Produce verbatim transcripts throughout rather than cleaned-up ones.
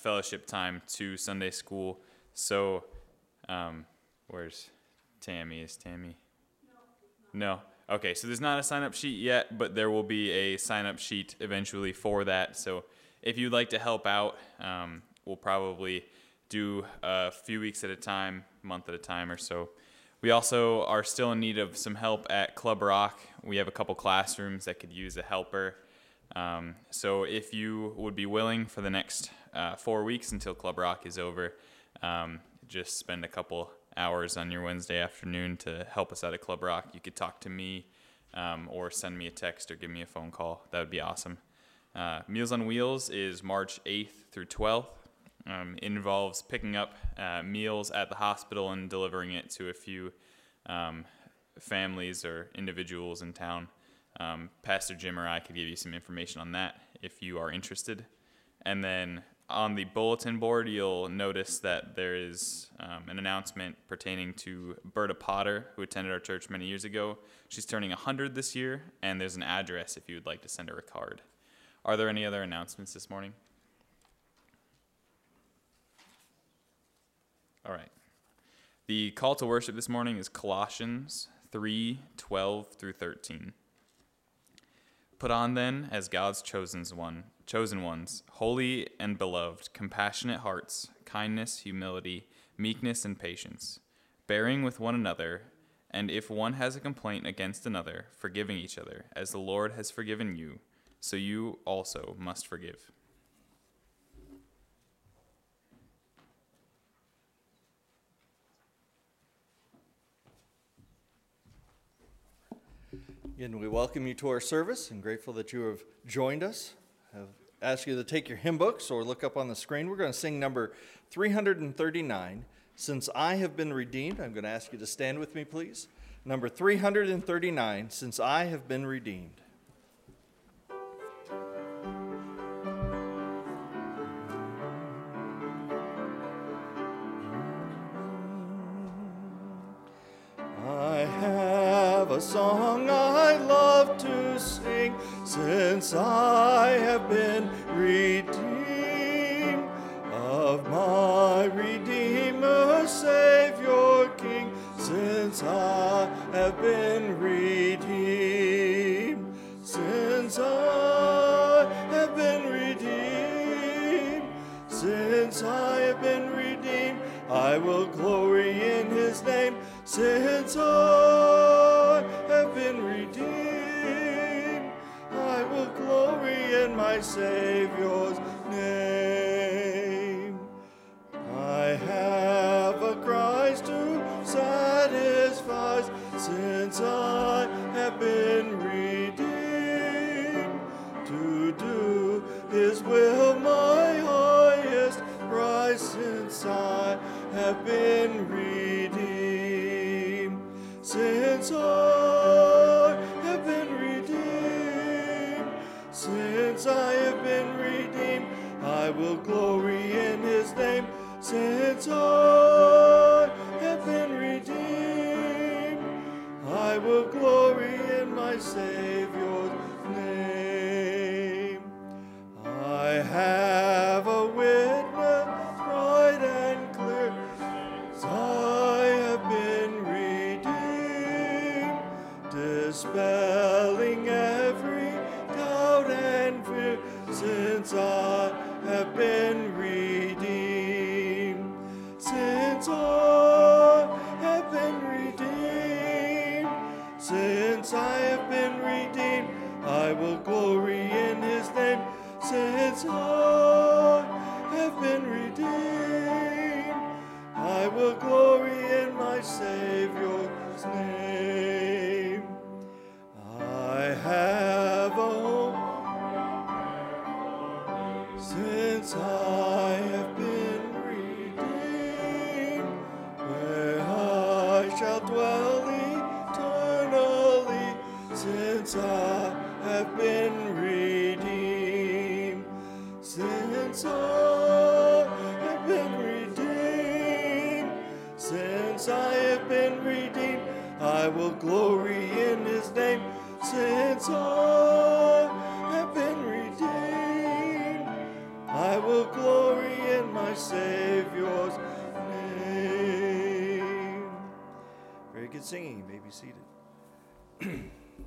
fellowship time to Sunday school. So, um, where's Tammy? Is Tammy? No. No. Okay, so there's not a sign-up sheet yet, but there will be a sign-up sheet eventually for that. So if you'd like to help out, um, we'll probably do a few weeks at a time, month at a time or so. We also are still in need of some help at Club Rock. We have a couple classrooms that could use a helper. Um, so if you would be willing for the next uh, four weeks until Club Rock is over, um, just spend a couple hours on your Wednesday afternoon to help us out at Club Rock. You could talk to me um, or send me a text or give me a phone call. That would be awesome. Uh, Meals on Wheels is March eighth through twelfth. Um, it involves picking up uh, meals at the hospital and delivering it to a few um, families or individuals in town. Um, Pastor Jim or I could give you some information on that if you are interested. And then on the bulletin board, you'll notice that there is um, an announcement pertaining to Berta Potter, who attended our church many years ago. She's turning one hundred this year, and there's an address if you would like to send her a card. Are there any other announcements this morning? All right. The call to worship this morning is Colossians three, twelve through thirteen. Put on then, as God's chosen one, chosen ones, holy and beloved, compassionate hearts, kindness, humility, meekness, and patience, bearing with one another, and if one has a complaint against another, forgiving each other, as the Lord has forgiven you, so you also must forgive. Again, we welcome you to our service and grateful that you have joined us. I've asked you to take your hymn books or look up on the screen. We're going to sing number three hundred thirty-nine, Since I Have Been Redeemed. I'm going to ask you to stand with me, please. Number three hundred thirty-nine, Since I Have Been Redeemed. Song I love to sing, since I have been redeemed of my Redeemer, Savior, King, since I have been redeemed, since I have been redeemed, since I have been redeemed, I will glory in his name, since I have been redeemed, I will glory in my Savior's name. I have a Christ who satisfies, since I have been redeemed, to do his will, my highest prize, since I have been redeemed, since I have been redeemed, since I have been redeemed, I will glory in his name, since I have been redeemed, I will glory in my Savior's name. I have a witness bright and clear, I have been redeemed, dispelling every doubt and fear, since I have been redeemed, since I have been redeemed, since I have been redeemed, I will glory in his name, since I have been redeemed, I will glory in my Savior's name. I have a home, since I have been redeemed, where I shall dwell eternally, since I have been redeemed, since I have been redeemed, since I have been redeemed, I will glory in his name, since I have been redeemed, I will glory in my Savior's name. Very good singing. You may be seated.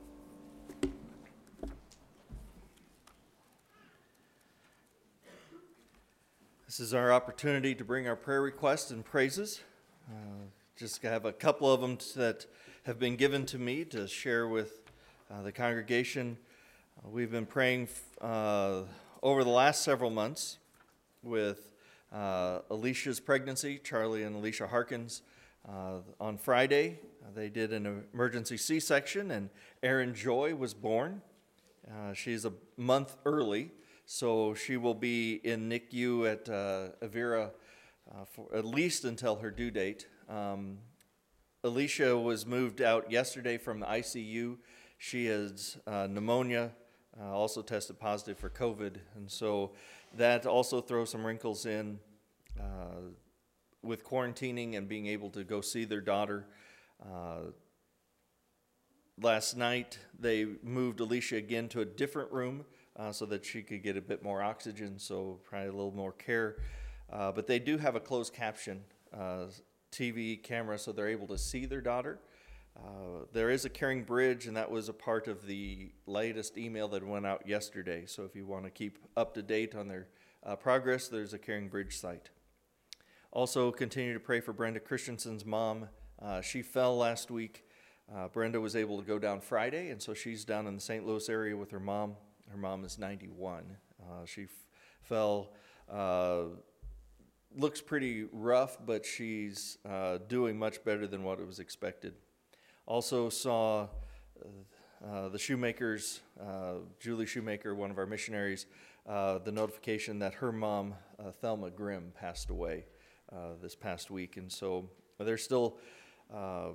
This is our opportunity to bring our prayer requests and praises. Uh, just have a couple of them that have been given to me to share with uh, the congregation. Uh, we've been praying uh, over the last several months with uh, Alicia's pregnancy, Charlie and Alicia Harkins. Uh, on Friday, uh, they did an emergency C-section, and Erin Joy was born. Uh, she's a month early. So she will be in N I C U at uh, Avira uh, for at least until her due date. Um, Alicia was moved out yesterday from the I C U. She has uh, pneumonia, uh, also tested positive for COVID. And so that also throws some wrinkles in uh, with quarantining and being able to go see their daughter. Uh, last night, they moved Alicia again to a different room, Uh, so that she could get a bit more oxygen, so probably a little more care. Uh, but they do have a closed caption uh, T V camera, so they're able to see their daughter. Uh, there is a Caring Bridge, and that was a part of the latest email that went out yesterday. So if you want to keep up to date on their uh, progress, there's a Caring Bridge site. Also, continue to pray for Brenda Christensen's mom. Uh, she fell last week. Uh, Brenda was able to go down Friday, and so she's down in the Saint Louis area with her mom. Her mom is ninety-one. Uh, she f- fell, uh, looks pretty rough, but she's uh, doing much better than what was expected. Also saw uh, uh, the Shoemakers, uh, Julie Shoemaker, one of our missionaries, uh, the notification that her mom, uh, Thelma Grimm, passed away uh, this past week. And so they're still uh,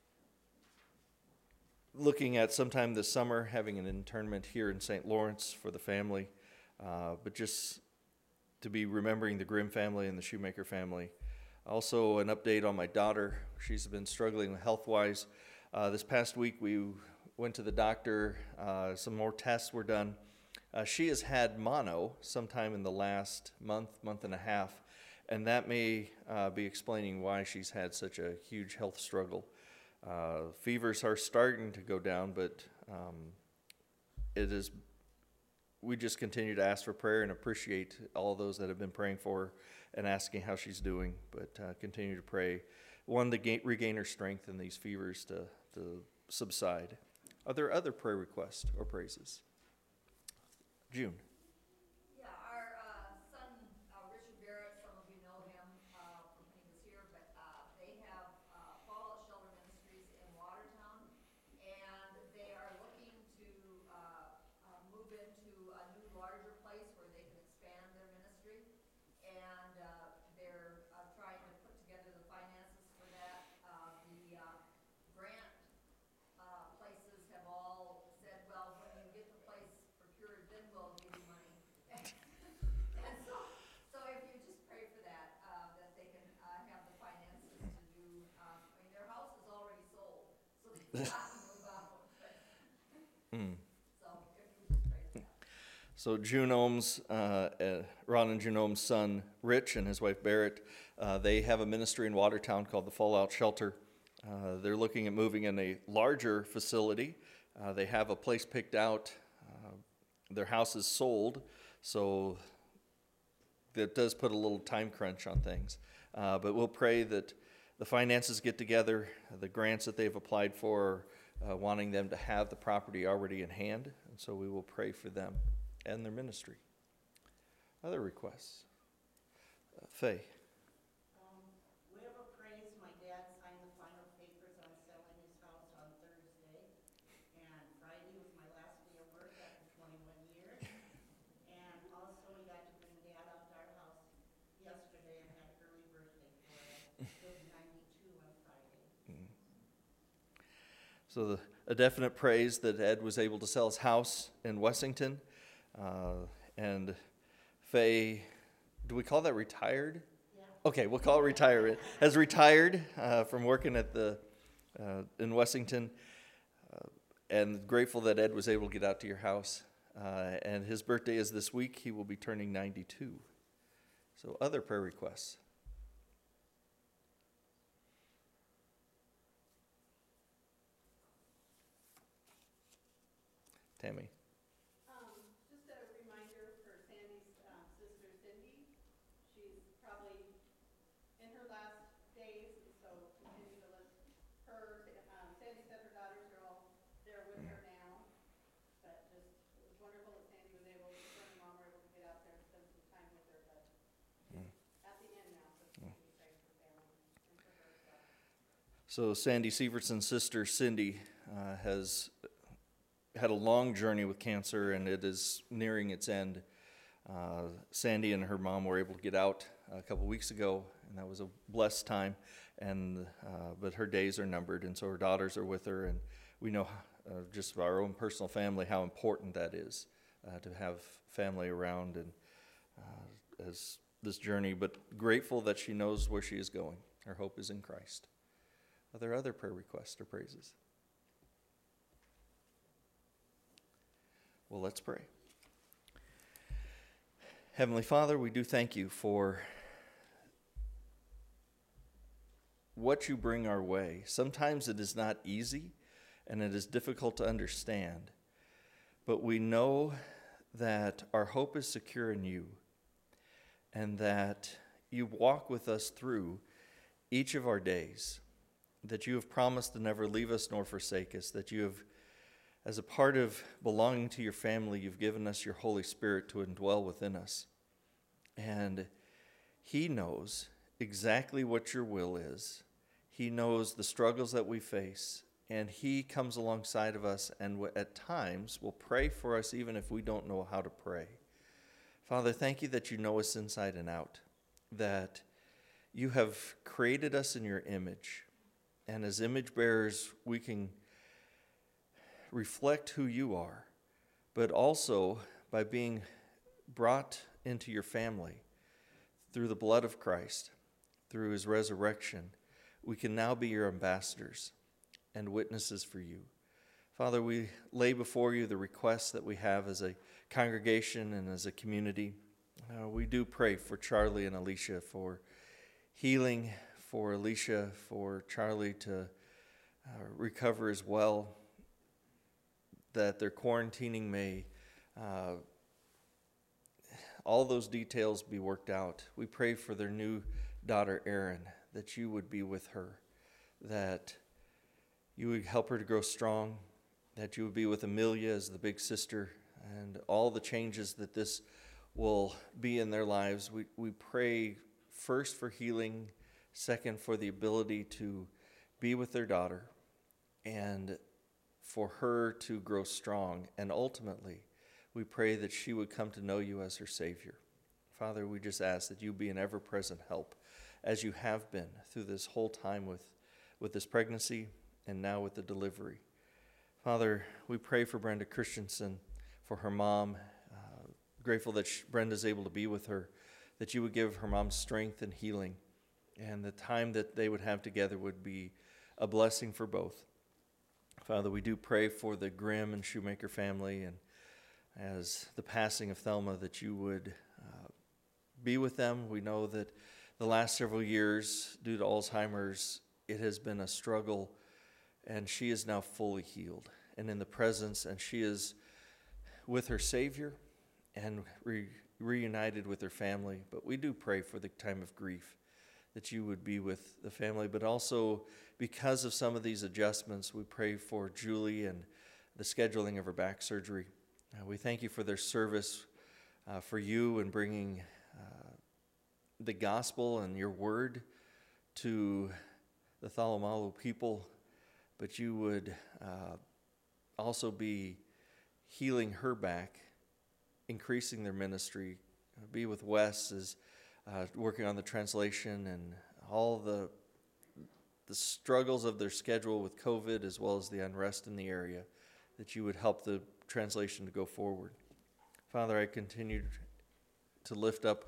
looking at sometime this summer having an internment here in Saint Lawrence for the family, uh, but just to be remembering the Grimm family and the Shoemaker family. Also, an update on my daughter. She's been struggling health-wise. Uh, this past week, we went to the doctor. Uh, some more tests were done. Uh, she has had mono sometime in the last month, month and a half, and that may uh, be explaining why she's had such a huge health struggle. Uh, fevers are starting to go down, but um, it is. We just continue to ask for prayer and appreciate all those that have been praying for her and asking how she's doing. But uh, continue to pray, one, to gain, regain her strength and these fevers to, to subside. Are there other prayer requests or praises? June. Mm. So June Ohm's, uh, uh, Ron and June Ohm's son, Rich, and his wife, Barrett, uh, they have a ministry in Watertown called the Fallout Shelter. Uh, they're looking at moving in a larger facility. Uh, they have a place picked out. Uh, their house is sold, so that does put a little time crunch on things. Uh, but we'll pray that the finances get together, the grants that they've applied for, uh, wanting them to have the property already in hand. And so we will pray for them and their ministry. Other requests? Uh, Faye. Um, we have a praise. My dad signed the final papers on selling his house on Thursday. And Friday was my last day of work after twenty-one years. And also we got to bring Dad out to our house yesterday and had an early birthday for him. He'll be ninety-two on Friday. Mm. So the, a definite praise that Ed was able to sell his house in Wessington. Uh, and Faye, do we call that retired? Yeah. Okay, we'll call it retirement. Has retired uh, from working at the uh, in Wessington, uh, and grateful that Ed was able to get out to your house. Uh, and his birthday is this week. He will be turning ninety-two. So other prayer requests. Tammy. Um, just a reminder for Sandy's um, sister Cindy. She's probably in her last days, and so continue to lift her. Um, Sandy said her daughters are all there with her now, but just it was wonderful that Sandy was able, her and mom were able to get out there and spend some time with her. But she's at the end now, so continue to pray for family and for herself. So Sandy Sievertson's sister Cindy uh, has had a long journey with cancer, and it is nearing its end. Uh, Sandy and her mom were able to get out a couple weeks ago, and that was a blessed time. And uh, but her days are numbered, and so her daughters are with her, and we know uh, just our own personal family how important that is uh, to have family around and uh, as this journey. But grateful that she knows where she is going. Her hope is in Christ. Are there other prayer requests or praises? Well, let's pray. Heavenly Father, we do thank you for what you bring our way. Sometimes it is not easy and it is difficult to understand, but we know that our hope is secure in you and that you walk with us through each of our days, that you have promised to never leave us nor forsake us, that you have, as a part of belonging to your family, you've given us your Holy Spirit to indwell within us. And he knows exactly what your will is. He knows the struggles that we face, and he comes alongside of us and at times will pray for us even if we don't know how to pray. Father, thank you that you know us inside and out, that you have created us in your image, and as image bearers we can reflect who you are, but also by being brought into your family through the blood of Christ, through his resurrection, we can now be your ambassadors and witnesses for you. Father, we lay before you the requests that we have as a congregation and as a community. Uh, we do pray for Charlie and Alicia, for healing, for Alicia, for Charlie to uh, recover as well, that their quarantining may, uh, all those details be worked out. We pray for their new daughter, Erin, that you would be with her, that you would help her to grow strong, that you would be with Amelia as the big sister, and all the changes that this will be in their lives. We, we pray first for healing, second for the ability to be with their daughter, and for her to grow strong, and ultimately we pray that she would come to know you as her Savior. Father, we just ask that you be an ever-present help as you have been through this whole time with, with this pregnancy and now with the delivery. Father, we pray for Brenda Christensen, for her mom, uh, grateful that she, Brenda's able to be with her, that you would give her mom strength and healing, and the time that they would have together would be a blessing for both. Father, we do pray for the Grimm and Shoemaker family, and as the passing of Thelma, that you would uh, be with them. We know that the last several years, due to Alzheimer's, it has been a struggle, and she is now fully healed and in the presence, and she is with her Savior and re- reunited with her family. But we do pray for the time of grief, that you would be with the family, but also because of some of these adjustments, we pray for Julie and the scheduling of her back surgery. Uh, we thank you for their service uh, for you and bringing uh, the gospel and your word to the Thalomalu people, but you would uh, also be healing her back, increasing their ministry. Uh, be with Wes as uh, working on the translation and all the the struggles of their schedule with COVID, as well as the unrest in the area, that you would help the translation to go forward. Father, I continue to lift up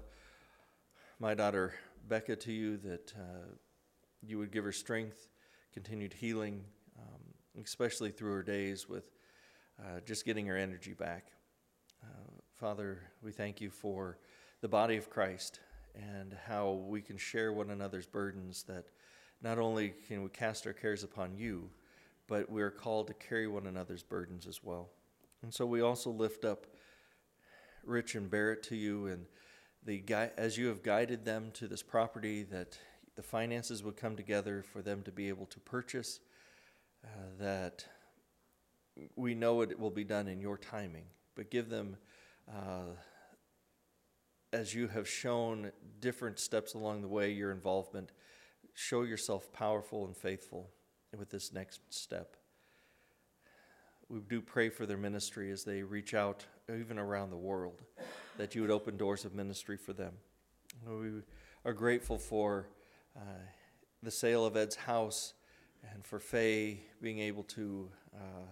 my daughter Becca to you, that uh, you would give her strength, continued healing, um, especially through her days with uh, just getting her energy back. Uh, Father, we thank you for the body of Christ and how we can share one another's burdens, that not only can we cast our cares upon you, but we are called to carry one another's burdens as well. And so we also lift up Rich and Barrett to you, and the gui- as you have guided them to this property, that the finances would come together for them to be able to purchase, uh, that we know it will be done in your timing, but give them, uh, as you have shown different steps along the way, your involvement, show yourself powerful and faithful with this next step. We do pray for their ministry as they reach out even around the world, that you would open doors of ministry for them. We are grateful for uh, the sale of Ed's house, and for Faye being able to uh,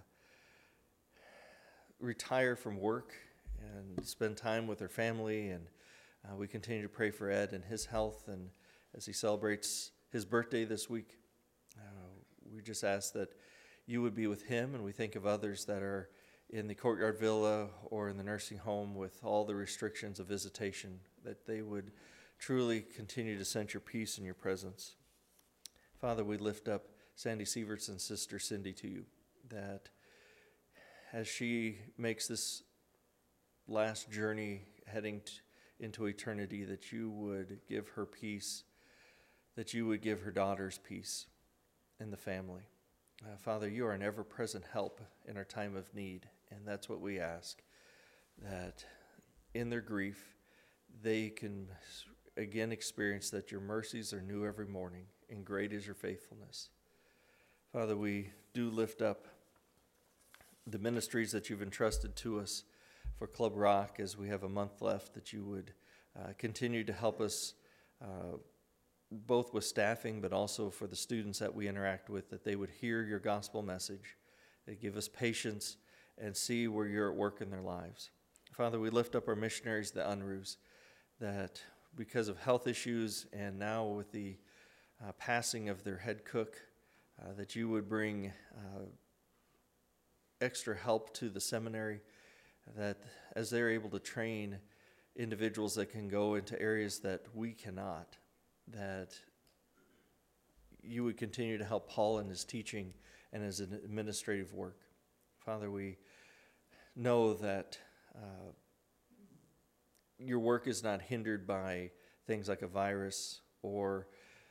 retire from work and spend time with her family. And uh, we continue to pray for Ed and his health, and as he celebrates his birthday this week, uh, we just ask that you would be with him. And we think of others that are in the Courtyard Villa or in the nursing home with all the restrictions of visitation, that they would truly continue to sense your peace and your presence. Father, we lift up Sandy Sievertson's sister Cindy to you, that as she makes this last journey heading t- into eternity, that you would give her peace, that you would give her daughters peace in the family. Uh, Father, you are an ever-present help in our time of need, and that's what we ask, that in their grief, they can again experience that your mercies are new every morning, and great is your faithfulness. Father, we do lift up the ministries that you've entrusted to us for Club Rock as we have a month left, that you would uh, continue to help us uh, both with staffing, but also for the students that we interact with, that they would hear your gospel message, that give us patience and see where you're at work in their lives. Father, we lift up our missionaries, the Unruhs, that because of health issues and now with the uh, passing of their head cook, uh, that you would bring uh, extra help to the seminary, that as they're able to train individuals that can go into areas that we cannot, that you would continue to help Paul in his teaching and his administrative work. Father, we know that uh, your work is not hindered by things like a virus or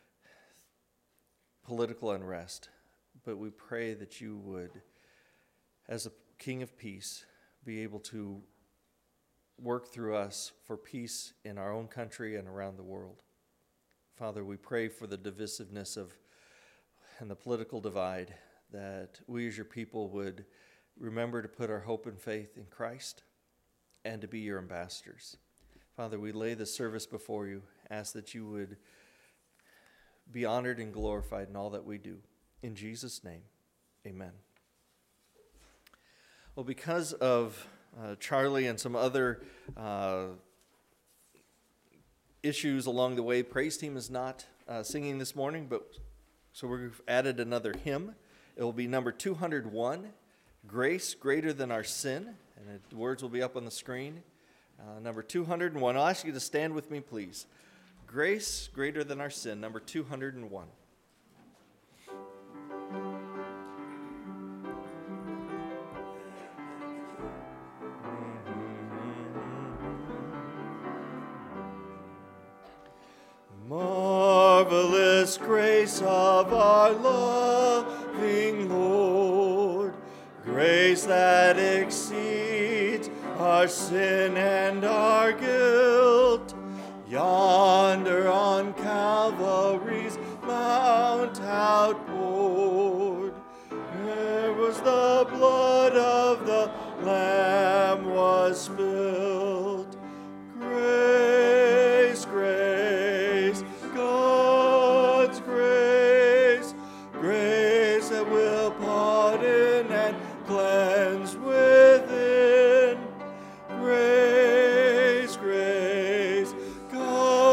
political unrest, but we pray that you would, as a King of Peace, be able to work through us for peace in our own country and around the world. Father, we pray for the divisiveness of and the political divide, that we as your people would remember to put our hope and faith in Christ and to be your ambassadors. Father, we lay this service before you, ask that you would be honored and glorified in all that we do. In Jesus' name, amen. Well, because of uh, Charlie and some other uh, issues along the way, praise team is not uh, singing this morning, but so we've added another hymn. It will be number two hundred one, Grace Greater Than Our Sin, and the words will be up on the screen. Uh, number two hundred one. I'll ask you to stand with me, please. Grace Greater Than Our Sin, number two hundred one. Marvelous grace of our loving Lord, grace that exceeds our sin and our guilt. Yonder on Calvary's mount outpoured, there was the blood of the Lamb was spilled. Grace, grace, God's grace, grace that will pardon and cleanse within. Grace, grace, God.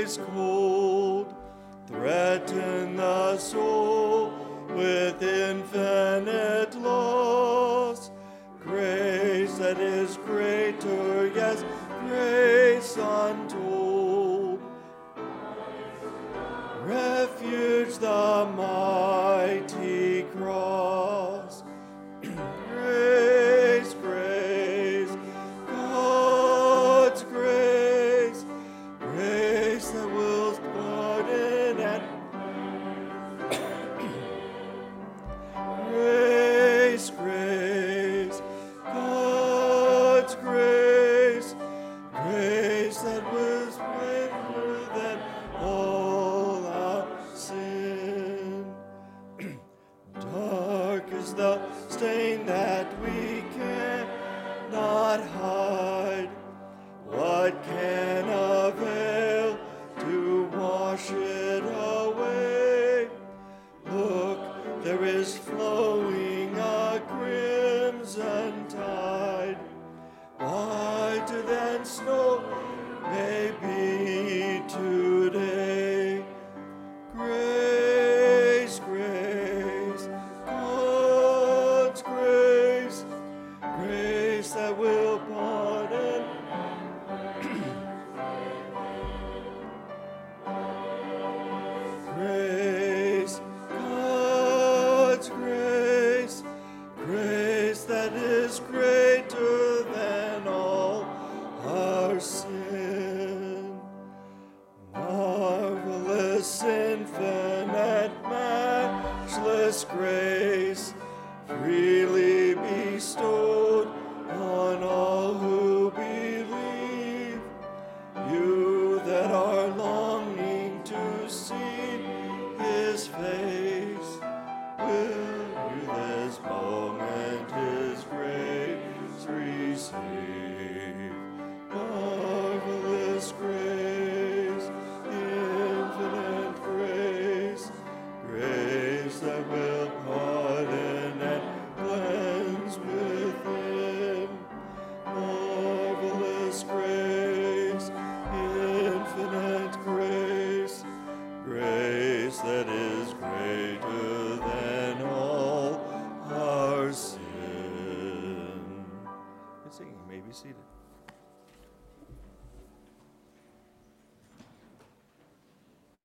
ice cold, threaten the soul with infinite loss. Grace that is greater, yes, grace untold. Refuge the mighty cross. Grace, grace, God's grace, grace that will pardon and grace, grace, God's grace, grace that was greater than all our sin. Dark is the stain that we cannot hide. What can avail to wash it away? Look, there is flowing a crimson tide. Whiter than snow may be today. Grace, grace, God's grace, grace that will pardon. Grace, God's grace, grace that is greater than all our sin. Marvelous, infinite, matchless grace, freely bestowed on all who believe. You that are longing to see His face, will you this moment His grace receive? Marvelous grace, infinite grace, grace that will pardon and cleanse within. Marvelous grace, infinite grace, grace that is greater than all our sin. Good singing. You may be seated.